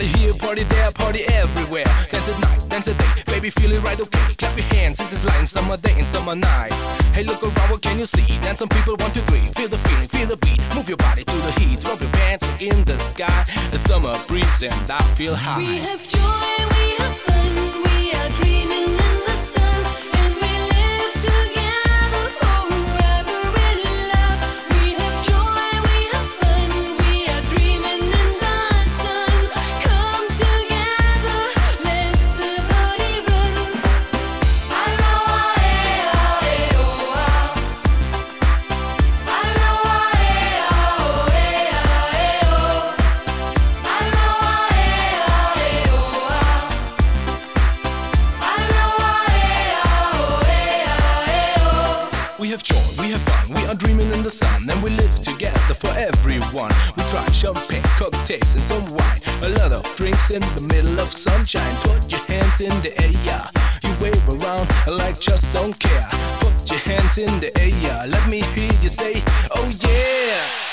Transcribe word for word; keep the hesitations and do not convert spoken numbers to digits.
Party here, party there, party everywhere. Dance at night, dance at day, baby feel it right, okay. Clap your hands, this is like summer day and summer night. Hey, look around, what can you see? Dance some people, one, two, three. Feel the feeling, feel the beat. Move your body to the heat. Drop your pants in the sky. A summer breeze and I feel high. We have joy, we have fun. We are dreaming in the sun. And we live together forever in love. We have joy, we have fun. We are dreaming in the sun. Come together, let the body run. Aloha, eh, ah, eh, oh, ah. Aloha, eh, ah, oh, eh, ah, eh, oh. Aloha, eh, ah, eh, oh, ah. Aloha, eh, ah, oh, eh, ah, eh, oh. We have joy, we have fun, we are dreaming in the sun. And we live together for everyone. We try champagne, cocktails and some wine. A lot of drinks in the middle of sunshine. Put your hands in the air. You wave around like just don't care. Put your hands in the air. Let me hear you say, oh yeah.